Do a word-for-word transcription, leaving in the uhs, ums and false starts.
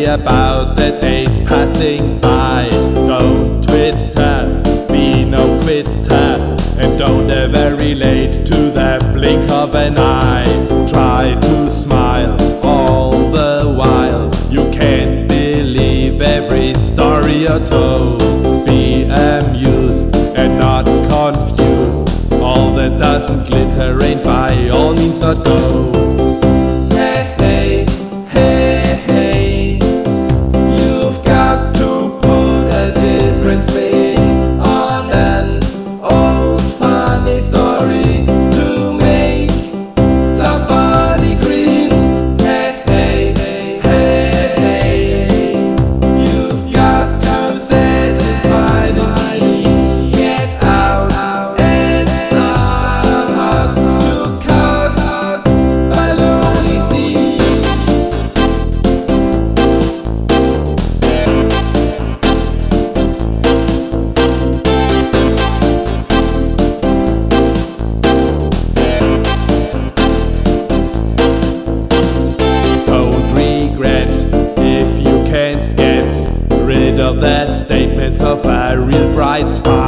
about the days passing by. Don't Twitter, be no quitter, and don't ever relate to the blink of an eye. Try to smile all the while, you can't believe every story you're told. Be amused and not confused, all that doesn't glitter ain't by all means not gold. Hey, hey, hey, hey, you've got to put a different spin on an old funny story to make somebody grin. Hey, hey, hey, hey, hey, you've got to satisfy the needs. Get out and start to cast baloney seeds. Don't regret if you can't get rid of the statements of a real bright spot.